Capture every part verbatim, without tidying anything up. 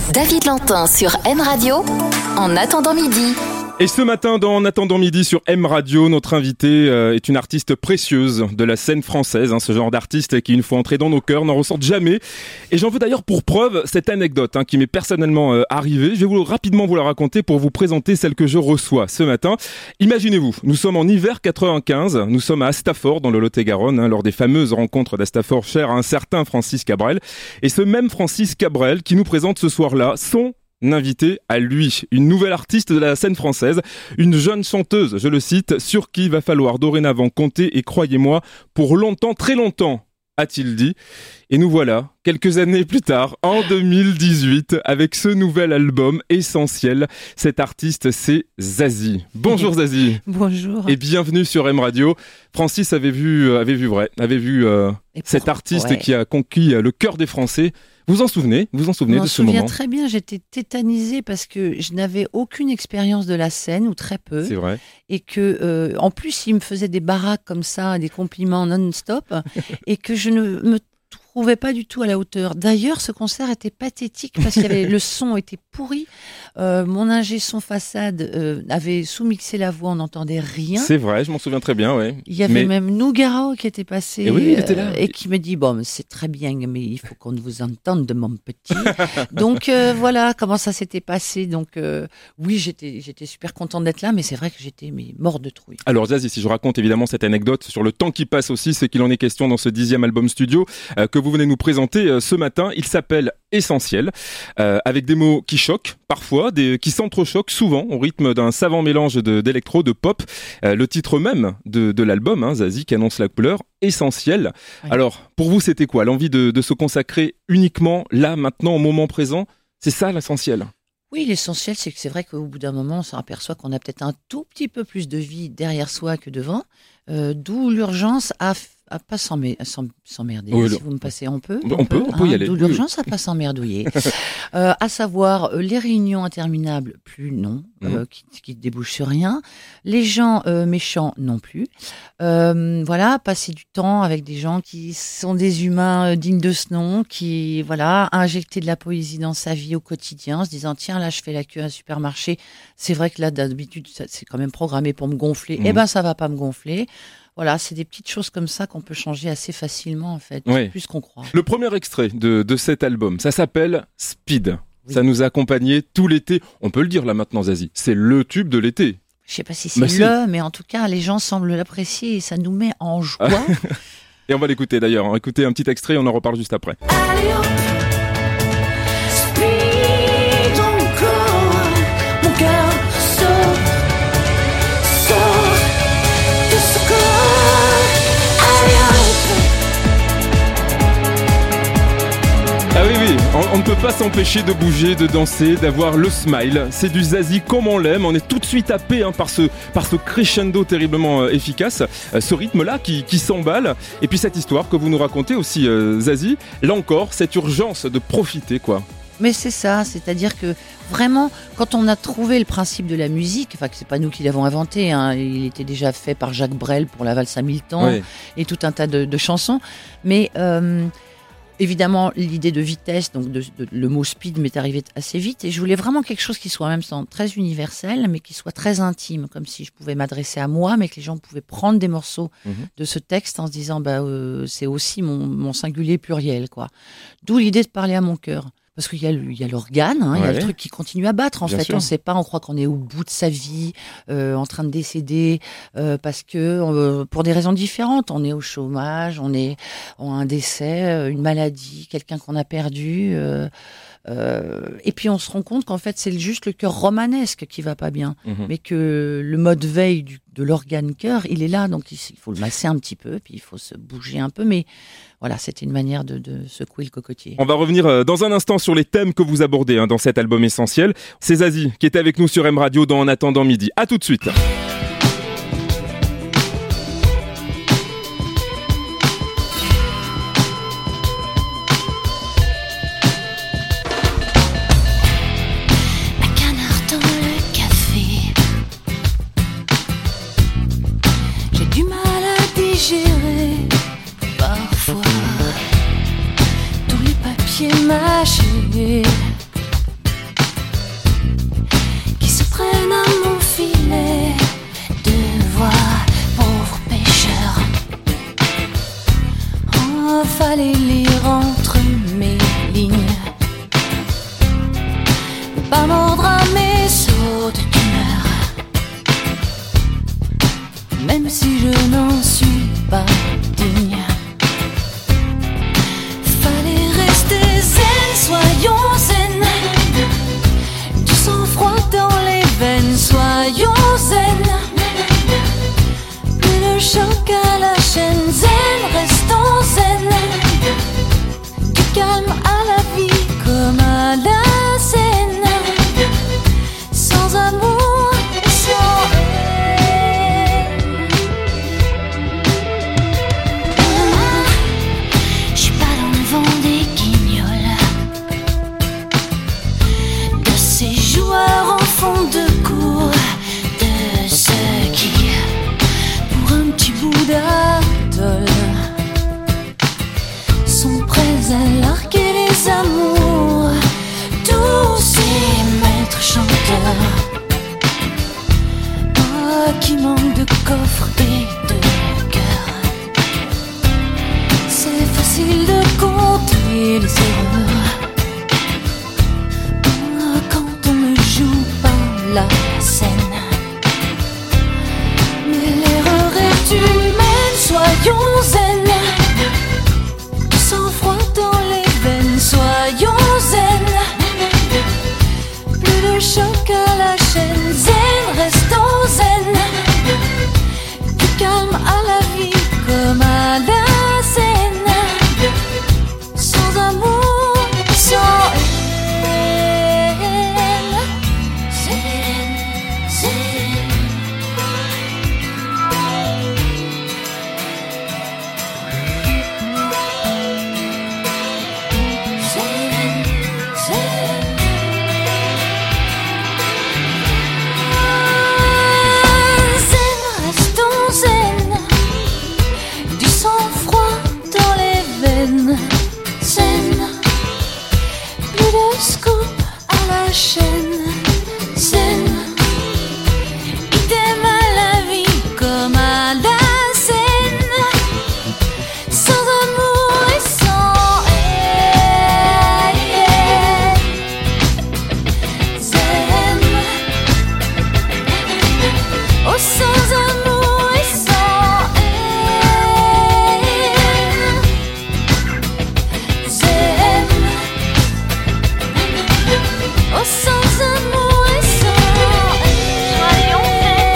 David Lantin sur M Radio, En attendant midi. Et ce matin, dans En attendant midi sur M Radio, notre invitée euh, est une artiste précieuse de la scène française, hein, ce genre d'artiste qui, une fois entré dans nos cœurs, n'en ressortent jamais. Et j'en veux d'ailleurs pour preuve cette anecdote hein, qui m'est personnellement euh, arrivée. Je vais vous rapidement vous la raconter pour vous présenter celle que je reçois ce matin. Imaginez-vous, nous sommes en hiver quatre-vingt-quinze, nous sommes à Astafort dans le Lot-et-Garonne, hein, lors des fameuses rencontres d'Astafort chères à un certain Francis Cabrel. Et ce même Francis Cabrel qui nous présente ce soir-là son invité à lui, une nouvelle artiste de la scène française, une jeune chanteuse, je le cite, sur qui il va falloir dorénavant compter et croyez-moi, pour longtemps, très longtemps, a-t-il dit. Et nous voilà, quelques années plus tard, en deux mille dix-huit, avec ce nouvel album essentiel. Cette artiste, c'est Zazie. Bonjour Zazie. Bonjour. Et bienvenue sur M Radio. Francis avait vu, euh, avait vu vrai, avait vu euh, cette artiste ouais. qui a conquis euh, le cœur des Français. Vous en souvenez Vous en souvenez de ce moment ? Je m'en souviens très bien, j'étais tétanisée parce que je n'avais aucune expérience de la scène, ou très peu. C'est vrai. Et que, euh, en plus, il me faisait des baraques comme ça, des compliments non-stop, et que je ne me trouvais pas du tout à la hauteur. D'ailleurs, ce concert était pathétique parce qu'il y avait le son était pourri. Euh, mon ingé son façade euh, avait sous-mixé la voix, on n'entendait rien. C'est vrai, je m'en souviens très bien, ouais. Il y avait mais... même Nougaro qui était passé et, oui, il était là. Euh, et qui me dit bon, c'est très bien, mais il faut qu'on vous entende, mon petit. Donc euh, voilà comment ça s'était passé. Donc euh, oui, j'étais j'étais super contente d'être là, mais c'est vrai que j'étais mais mort de trouille. Alors Zazie, si je raconte évidemment cette anecdote sur le temps qui passe aussi, c'est qu'il en est question dans ce dixième album studio euh, que vous venez nous présenter euh, ce matin. Il s'appelle Essentiel, euh, avec des mots qui choquent parfois, des, qui s'entrechoquent souvent au rythme d'un savant mélange de, d'électro, de pop. Euh, le titre même de, de l'album, hein, Zazie, qui annonce la couleur, Essentiel. Oui. Alors, pour vous, c'était quoi ? L'envie de, de se consacrer uniquement là, maintenant, au moment présent ? C'est ça l'essentiel ? Oui, l'essentiel, c'est que c'est vrai qu'au bout d'un moment, on s'aperçoit qu'on a peut-être un tout petit peu plus de vie derrière soi que devant, euh, d'où l'urgence à à pas s'emmerder, oui, si vous me passez, on peut. On, on peut, on peut hein, y aller. D'où l'urgence à pas s'emmerdouiller. euh, à savoir, euh, les réunions interminables, plus non, mmh. euh, qui, qui débouchent sur rien. Les gens euh, méchants, non plus. Euh, voilà, passer du temps avec des gens qui sont des humains euh, dignes de ce nom, qui, voilà, injecter de la poésie dans sa vie au quotidien, en se disant, tiens, là, je fais la queue à un supermarché. C'est vrai que là, d'habitude, ça, c'est quand même programmé pour me gonfler. Mmh. Eh ben, ça va pas me gonfler. Voilà, c'est des petites choses comme ça qu'on peut changer assez facilement, en fait, oui. plus qu'on croit. Le premier extrait de, de cet album, ça s'appelle Speed. Oui. Ça nous a accompagnés tout l'été. On peut le dire là maintenant, Zazie, c'est le tube de l'été. Je sais pas si c'est bah, le, si. mais en tout cas, les gens semblent l'apprécier et ça nous met en joie. Et on va l'écouter d'ailleurs. On écouter un petit extrait, on en reparle juste après. Allez, hop. Speed encore, mon cœur saute. Ah oui, oui, on, on ne peut pas s'empêcher de bouger, de danser, d'avoir le smile. C'est du Zazie comme on l'aime. On est tout de suite happé hein, par, ce, par ce crescendo terriblement euh, efficace, euh, ce rythme-là qui, qui s'emballe. Et puis cette histoire que vous nous racontez aussi, euh, Zazie, là encore, cette urgence de profiter, quoi. Mais c'est ça, c'est-à-dire que vraiment, quand on a trouvé le principe de la musique, enfin que c'est pas nous qui l'avons inventé, hein, il était déjà fait par Jacques Brel pour la valse à mille temps oui. et tout un tas de, de chansons, mais euh, évidemment l'idée de vitesse, donc de, de, le mot speed m'est arrivé assez vite et je voulais vraiment quelque chose qui soit en même temps très universel, mais qui soit très intime, comme si je pouvais m'adresser à moi, mais que les gens pouvaient prendre des morceaux mmh. de ce texte en se disant bah euh, c'est aussi mon, mon singulier pluriel, quoi. D'où l'idée de parler à mon cœur. Parce qu'il y a, le, il y a l'organe, hein, ouais. il y a le truc qui continue à battre. En Bien fait, sûr. On ne sait pas, on croit qu'on est au bout de sa vie, euh, en train de décéder, euh, parce que euh, pour des raisons différentes, on est au chômage, on est on a un décès, une maladie, quelqu'un qu'on a perdu. Euh, euh, et puis on se rend compte qu'en fait, c'est juste le cœur romanesque qui va pas bien, mmh. mais que le mode veille du, de l'organe cœur, il est là, donc il, il faut le masser un petit peu, puis il faut se bouger un peu, mais voilà, c'était une manière de, de secouer le cocotier. On va revenir dans un instant sur les thèmes que vous abordez hein, dans cet album essentiel. C'est Zazie qui était avec nous sur M Radio dans En attendant midi. À tout de suite. Parfois, tous les papiers mâchés chaîne, scène. Il t'aime à la vie comme à la scène, sans amour et sans haine. Zen, oh sans amour et sans haine. Zen, oh sans amour et sans haine. Soyons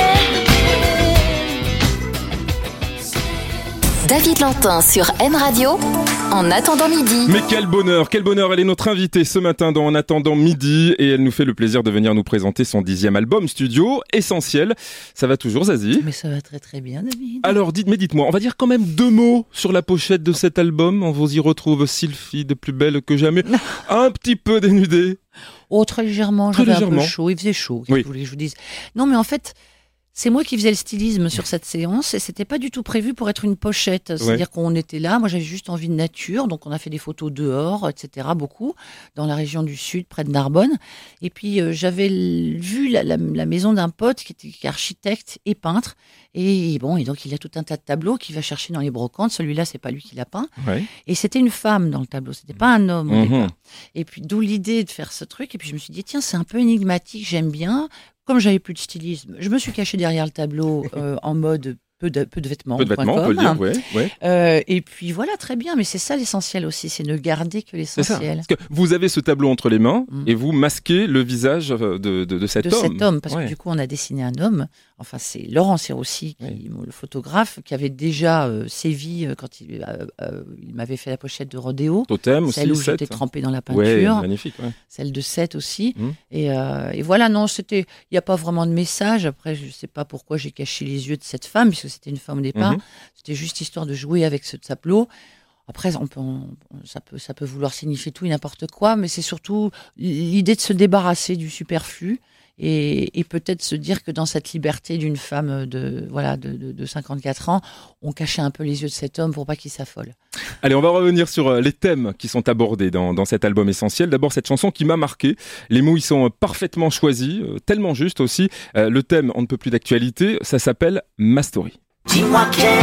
zen. David Lantin sur M Radio, en attendant midi. Mais quel bonheur, quel bonheur, elle est notre invitée ce matin dans En attendant midi et elle nous fait le plaisir de venir nous présenter son dixième album studio, Essentiel. Ça va toujours, Zazie? Mais ça va très très bien, David. Alors, dites, mais dites-moi, on va dire quand même deux mots sur la pochette de cet album. On vous y retrouve Sylphie, de plus belle que jamais, un petit peu dénudée. Oh, très légèrement, Très j'avais un légèrement. peu chaud, il faisait chaud, Oui. je voulais que je vous dise. Non, mais en fait, c'est moi qui faisais le stylisme sur cette séance et c'était pas du tout prévu pour être une pochette. C'est-à-dire qu'on était là, moi j'avais juste envie de nature, donc on a fait des photos dehors, et cetera, beaucoup, dans la région du Sud, près de Narbonne. Et puis euh, j'avais l- vu la, la- la maison d'un pote qui était qui est architecte et peintre. Et bon, et donc il a tout un tas de tableaux qu'il va chercher dans les brocantes. Celui-là, c'est pas lui qui l'a peint. Ouais. Et c'était une femme dans le tableau, c'était pas un homme au Mhm. départ. Et puis d'où l'idée de faire ce truc. Et puis je me suis dit, tiens, c'est un peu énigmatique, j'aime bien. Comme j'avais plus de stylisme, je me suis cachée derrière le tableau euh, en mode peu de, peu de vêtements. Peu de vêtements, on point peut le com. dire, ouais, ouais. Euh, et puis voilà, très bien. Mais c'est ça l'essentiel aussi, c'est ne garder que C'est ça. l'essentiel. Parce que vous avez ce tableau entre les mains Mm. et vous masquez le visage de, de, de cet De homme. cet homme, parce Ouais. que du coup, on a dessiné un homme. Enfin, c'est Laurent Serossi, qui, Oui. le photographe, qui avait déjà euh, sévi euh, quand il, euh, euh, il m'avait fait la pochette de Rodéo. Totem aussi, Celle où sept. j'étais trempée dans la Ouais, peinture. magnifique, ouais. Celle de sept aussi. Mm. Et, euh, et voilà, non, c'était, il n'y a pas vraiment de message. Après, je ne sais pas pourquoi j'ai caché les yeux de cette femme, puisque c'était une femme au départ. Mhm. C'était juste histoire de jouer avec ce tableau. Après, on peut, on- ça, peut, ça peut vouloir signifier tout et n'importe quoi, mais c'est surtout l'idée de se débarrasser du superflu et, et peut-être se dire que dans cette liberté d'une femme de, voilà, de, de, de cinquante-quatre ans, on cachait un peu les yeux de cet homme pour pas qu'il s'affole. Allez, on va revenir sur euh, les thèmes qui sont abordés dans, dans cet album Essentiel. D'abord, cette chanson qui m'a marqué. Les mots, ils sont euh, parfaitement choisis, euh, tellement justes aussi. Euh, le thème, on ne peut plus d'actualité, ça s'appelle Ma Story. Dis-moi quelle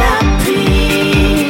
appli.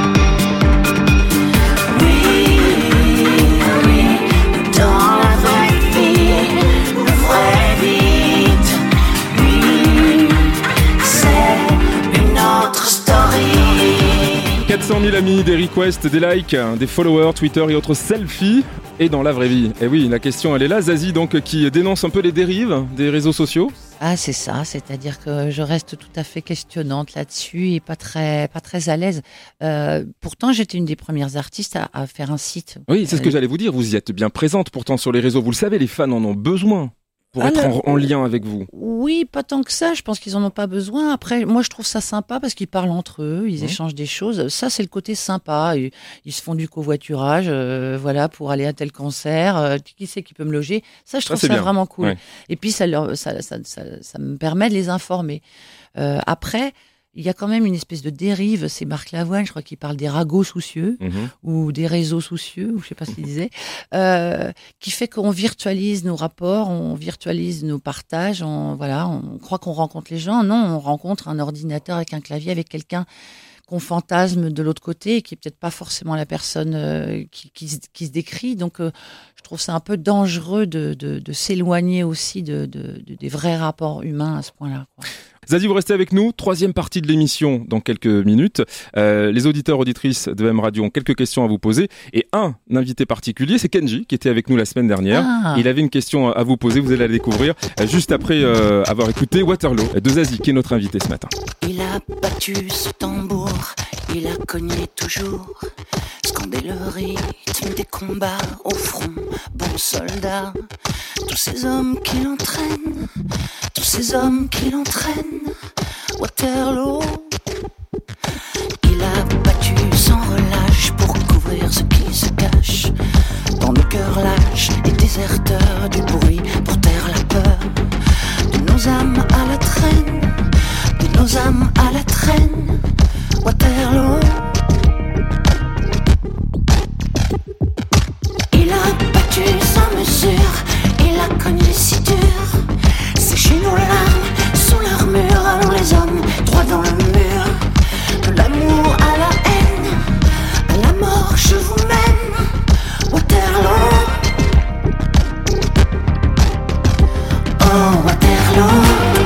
Oui, oui, dans la vraie vie, le vrai vide. Oui, c'est une autre story. quatre cent mille amis, des requests, des likes, des followers, Twitter et autres selfies. Et dans la vraie vie. Et oui, la question, elle est là. Zazie, donc, qui dénonce un peu les dérives des réseaux sociaux. Ah, c'est ça, c'est-à-dire que je reste tout à fait questionnante là-dessus et pas très, pas très à l'aise. Euh, pourtant, j'étais une des premières artistes à, à faire un site. Oui, c'est ce que Euh, j'allais vous dire. Vous y êtes bien présente pourtant sur les réseaux. Vous le savez, les fans en ont besoin pour Ah, être le- en, en lien avec vous. Oui, pas tant que ça. Je pense qu'ils en ont pas besoin. Après, moi, je trouve ça sympa parce qu'ils parlent entre eux, ils Mmh. échangent des choses. Ça, c'est le côté sympa. Ils, ils se font du covoiturage, euh, voilà, pour aller à tel concert. Euh, qui c'est qui peut me loger? Ça, je trouve c'est ça bien. vraiment cool. Ouais. Et puis, ça, leur, ça, ça, ça, ça me permet de les informer. Euh, après, il y a quand même une espèce de dérive. C'est Marc Lavoine, je crois, qui parle des ragots soucieux Mhm. ou des réseaux soucieux, ou je sais pas ce qu'il disait, euh, qui fait qu'on virtualise nos rapports, on virtualise nos partages, on, voilà, on croit qu'on rencontre les gens. Non, on rencontre un ordinateur avec un clavier, avec quelqu'un qu'on fantasme de l'autre côté et qui est peut-être pas forcément la personne euh, qui, qui, se- qui se décrit. Donc, euh, je trouve ça un peu dangereux de, de, de s'éloigner aussi de, de, de- des vrais rapports humains à ce point-là, quoi. Zazie, vous restez avec nous. Troisième partie de l'émission dans quelques minutes. Euh, les auditeurs, auditrices de M Radio ont quelques questions à vous poser. Et un invité particulier, c'est Kenji, qui était avec nous la semaine dernière. Ah. Il avait une question à vous poser. Vous allez la découvrir euh, juste après euh, avoir écouté Waterloo de Zazie, qui est notre invité ce matin. Il a battu ce tambour, il a cogné toujours, scandé le rythme des combats au front, bon soldat. Tous ces hommes qui l'entraînent, tous ces hommes qui l'entraînent, Waterloo. Il a battu sans relâche pour couvrir ce qui se cache dans nos cœurs lâches et déserteurs du bruit pour taire la peur de nos âmes à la traîne, de nos âmes à la traîne, Waterloo. Il a battu sans mesure, il a Oh Waterloo,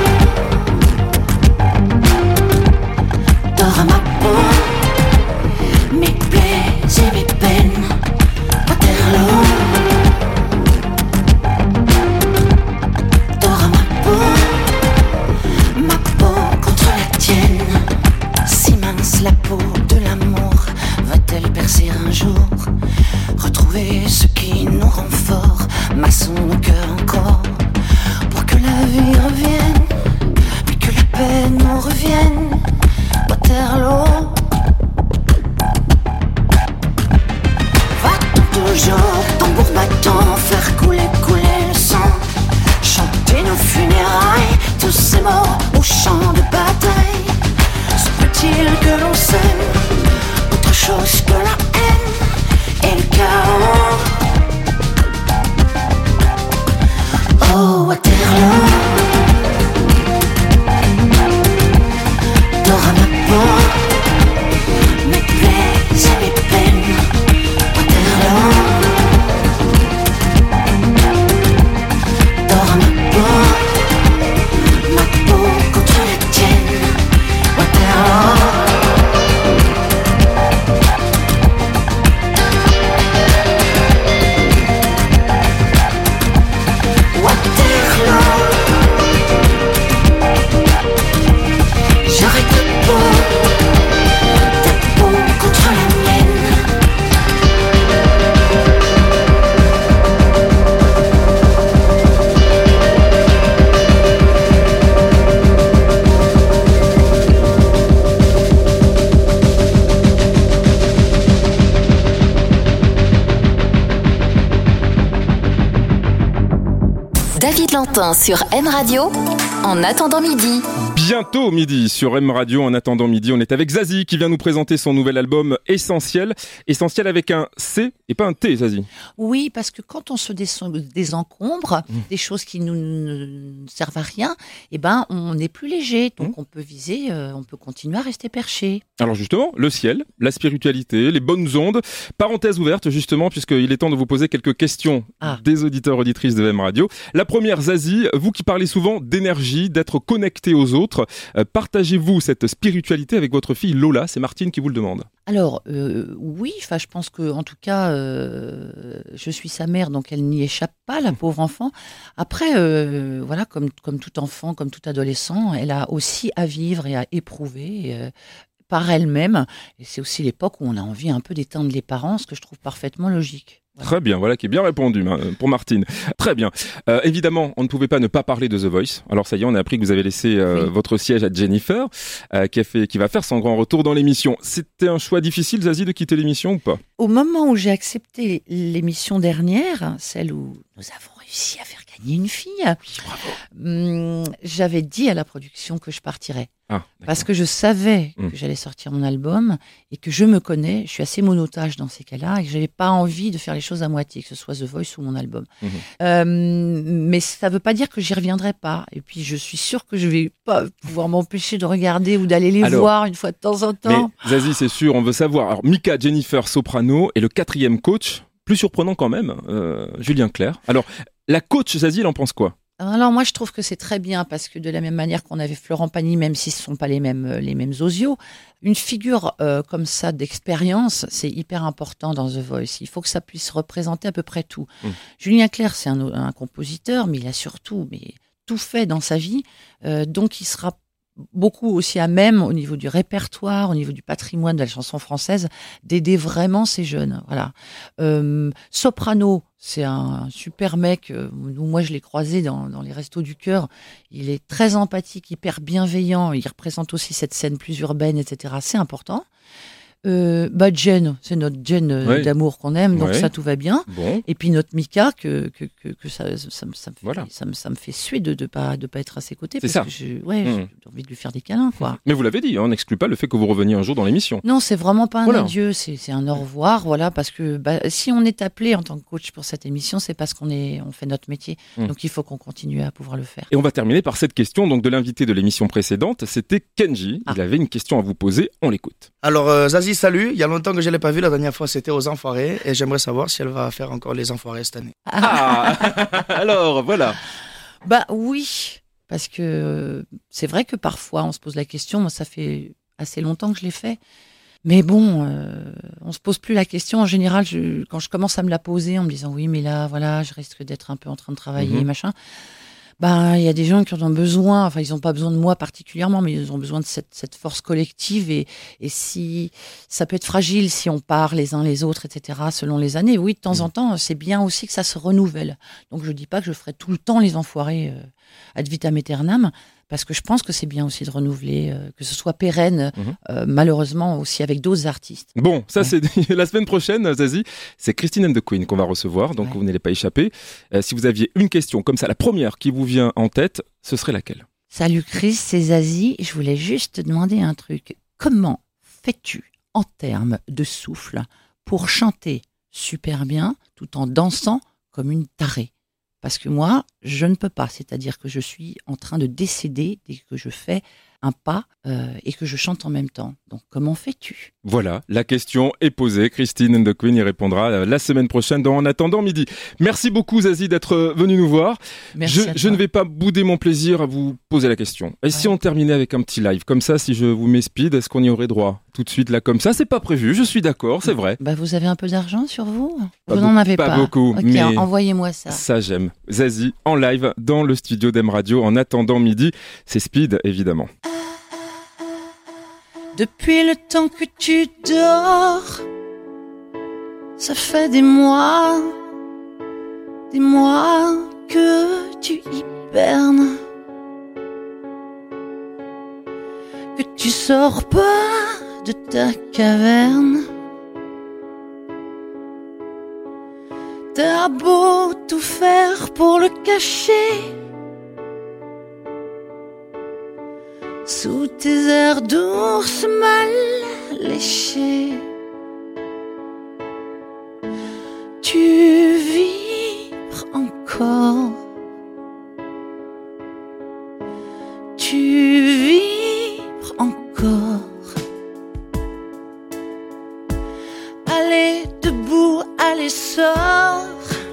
dors à ma peau, mes plaies et mes peines. Waterloo, dors à ma peau, ma peau contre la tienne. Si mince la peau de l'amour va-t-elle percer un jour? Retrouver ce qui nous rend forts, maçon nos cœurs encore, pour que la vie revienne, puis que la paix nous revienne. Waterloo, va-t-on toujours, tambour battant, faire couler, couler le sang, chanter nos funérailles, tous ces morts au champ de bataille? Se peut-il que l'on s'aime, autre chose que la haine et le chaos? Oh Waterloo, dors à ma peau, mes plaies et mes peines. Waterloo, dors à ma peau, ma peau contre la tienne. Waterloo. J'aurais ta peau, ta peau contre la mienne. David Lantin sur M Radio, en attendant midi. Bientôt midi sur M Radio. En attendant midi, on est avec Zazie qui vient nous présenter son nouvel album Essentiel. Essentiel avec un C et pas un T, Zazie. Oui, parce que quand on se dés- désencombre mmh. des choses qui nous ne servent à rien, eh ben, on est plus léger. Donc, mmh. on peut viser, euh, on peut continuer à rester perché. Alors justement, le ciel, la spiritualité, les bonnes ondes. Parenthèse ouverte justement, puisqu'il est temps de vous poser quelques questions ah. des auditeurs auditrices de M Radio. La première, Zazie, vous qui parlez souvent d'énergie, d'être connecté aux autres, euh, partagez-vous cette spiritualité avec votre fille Lola? C'est Martine qui vous le demande. Alors euh, oui, enfin je pense que en tout cas euh, je suis sa mère, donc elle n'y échappe pas, la pauvre enfant. Après euh, voilà, comme comme tout enfant, comme tout adolescent, elle a aussi à vivre et à éprouver euh, par elle-même. Et c'est aussi l'époque où on a envie un peu d'éteindre les parents, ce que je trouve parfaitement logique. Voilà. Très bien, voilà qui est bien répondu pour Martine. Très bien. Euh, évidemment, on ne pouvait pas ne pas parler de The Voice. Alors ça y est, on a appris que vous avez laissé euh, oui. votre siège à Jennifer, euh, qui a fait, qui va faire son grand retour dans l'émission. C'était un choix difficile, Zazie, de quitter l'émission ou pas? Au moment où j'ai accepté l'émission dernière, celle où nous avons réussi à faire gagner une fille, hum, j'avais dit à la production que je partirais. Ah, parce que je savais mmh. que j'allais sortir mon album et que je me connais, je suis assez monotage dans ces cas-là et que j'avais pas envie de faire les choses à moitié, que ce soit The Voice ou mon album. Mmh. Euh, mais ça veut pas dire que j'y reviendrai pas. Et puis je suis sûre que je vais pas pouvoir m'empêcher de regarder ou d'aller les Alors, voir une fois de temps en temps. Mais Zazie, c'est sûr, on veut savoir. Alors Mika, Jennifer, soprano et le quatrième coach, plus surprenant quand même, euh, Julien Clerc. Alors la coach Zazie, elle en pense quoi? Alors moi je trouve que c'est très bien parce que de la même manière qu'on avait Florent Pagny, même si ce ne sont pas les mêmes les mêmes osios, une figure euh, comme ça d'expérience, c'est hyper important dans The Voice. Il faut que ça puisse représenter à peu près tout. Mmh. Julien Clerc, c'est un, un compositeur, mais il a surtout mais, tout fait dans sa vie, euh, donc il sera beaucoup aussi à même au niveau du répertoire, au niveau du patrimoine de la chanson française, d'aider vraiment ces jeunes. Voilà. Euh, soprano, c'est un super mec. Euh, moi, je l'ai croisé dans, dans les Restos du Cœur. Il est très empathique, hyper bienveillant. Il représente aussi cette scène plus urbaine, et cetera. C'est important. Euh, bah Jen, c'est notre Jen euh, oui. d'amour qu'on aime, donc oui. ça tout va bien. Bon. Et puis notre Mika, que que que, que ça, ça, ça, ça, me fait, voilà. ça, me, ça me fait suer de de pas de pas être à ses côtés c'est parce ça. que je, ouais, mmh. j'ai envie de lui faire des câlins quoi. Mais vous l'avez dit, on n'exclut pas le fait que vous reveniez un jour dans l'émission. Non, c'est vraiment pas un voilà. adieu, c'est c'est un au revoir, voilà, parce que bah, si on est appelé en tant que coach pour cette émission, c'est parce qu'on est on fait notre métier, mmh. donc il faut qu'on continue à pouvoir le faire. Et on va terminer par cette question donc de l'invité de l'émission précédente, c'était Kenji. Ah. Il avait une question à vous poser, on l'écoute. Alors euh, Zazie, salut, il y a longtemps que je l'ai pas vue, la dernière fois c'était aux Enfoirés et j'aimerais savoir si elle va faire encore les Enfoirés cette année. Ah, alors voilà. Bah oui, parce que euh, c'est vrai que parfois on se pose la question, moi ça fait assez longtemps que je l'ai fait, mais bon, euh, on se pose plus la question. En général, je, quand je commence à me la poser en me disant oui, mais là, voilà, je risque d'être un peu en train de travailler, Mmh. machin. Ben, il y a des gens qui en ont besoin. Enfin, ils n'ont pas besoin de moi particulièrement, mais ils ont besoin de cette, cette force collective. Et, et si ça peut être fragile si on part les uns les autres, et cetera. Selon les années, oui, de temps en temps, c'est bien aussi que ça se renouvelle. Donc, je dis pas que je ferai tout le temps les enfoirés euh, ad vitam aeternam, parce que je pense que c'est bien aussi de renouveler, euh, que ce soit pérenne, Mhm. euh, malheureusement aussi avec d'autres artistes. Bon, ça Ouais. c'est la semaine prochaine, Zazie. C'est Christine and the Queen qu'on va recevoir, donc Ouais. vous n'allez pas échapper. Euh, si vous aviez une question comme ça, la première qui vous vient en tête, ce serait laquelle? Salut Chris, c'est Zazie. Je voulais juste te demander un truc. Comment fais-tu en termes de souffle pour chanter super bien tout en dansant comme une tarée? Parce que moi, je ne peux pas. C'est-à-dire que je suis en train de décéder dès que je fais un pas euh, et que je chante en même temps. Donc, comment fais-tu? Voilà, la question est posée. Christine and the Queen y répondra euh, la semaine prochaine dans En attendant midi. Merci beaucoup Zazie d'être euh, venue nous voir. Merci Je, à je toi. ne vais pas bouder mon plaisir à vous poser la question. Et si on terminait avec un petit live comme ça, si je vous mets speed, est-ce qu'on y aurait droit tout de suite là comme ça? C'est pas prévu, je suis d'accord, c'est vrai. Bah, vous avez un peu d'argent sur vous? Pas Vous beau- n'en avez pas pas? beaucoup, Ok, mais- envoyez-moi ça. Ça j'aime. Zazie en live dans le studio d'M Radio en attendant midi. C'est speed évidemment. Depuis le temps que tu dors, ça fait des mois, des mois que tu hibernes, que tu sors pas de ta caverne. T'as beau tout faire pour le cacher, sous tes airs d'ours mal léchés, tu vibres encore, tu vibres encore. Allez debout, allez sors,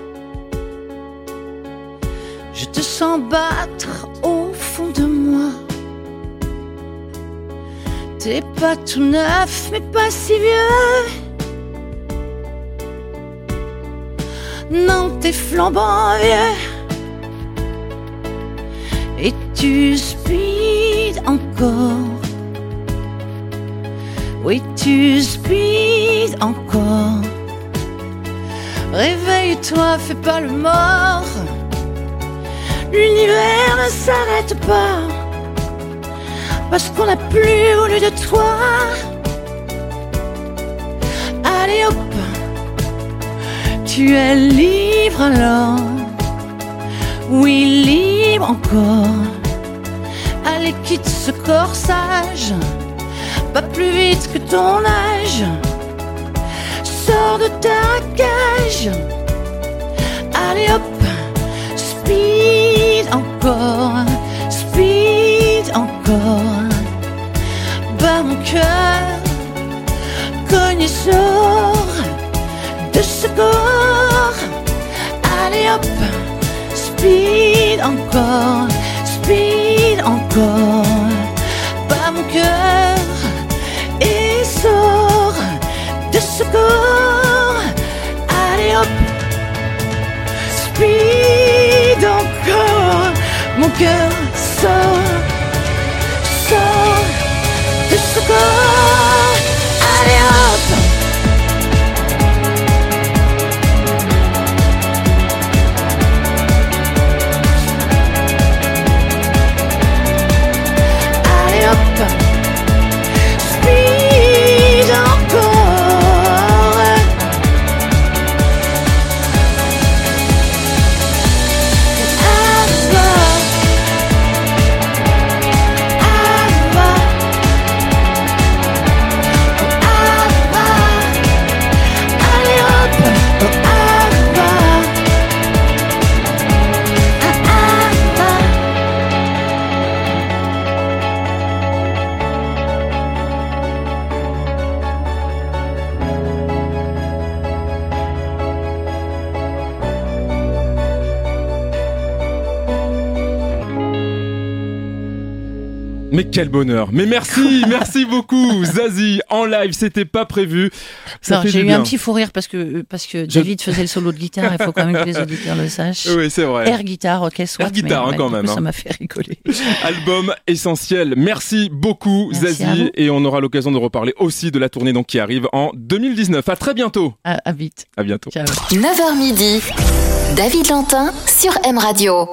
je te sens battre au fond de moi. T'es pas tout neuf, mais pas si vieux. Non, t'es flambant vieux. Et tu speed encore. Oui, tu speed encore. Réveille-toi, fais pas le mort. L'univers ne s'arrête pas, parce qu'on n'a plus voulu de toi. Allez hop, tu es libre alors. Oui, libre encore. Allez, quitte ce corsage, pas plus vite que ton âge. Sors de ta cage. Allez hop, speed encore, speed encore. Bas mon cœur, connaisseur de ce corps. Allez hop, speed encore, speed encore. Bas mon cœur et sors de ce corps. Allez hop, speed encore. Mon cœur sort, sort de ce corps. Allez hop. Allez hop, speed encore. Asma, Mais quel bonheur. Mais merci, merci beaucoup Zazie en live, c'était pas prévu. Ça non, fait j'ai du eu bien. un petit fou rire parce que parce que David faisait le solo de guitare, il faut quand même que les auditeurs le sachent. Oui, c'est vrai. Air guitare, ok, soit. Air guitare mais, hein, ouais, quand du même. coup, Hein. Ça m'a fait rigoler. Album essentiel. Merci beaucoup Merci à Zazie vous. et on aura l'occasion de reparler aussi de la tournée donc qui arrive en deux mille dix-neuf. À très bientôt. À, à vite. À bientôt. Ciao. neuf heures midi, David Lantin sur M Radio.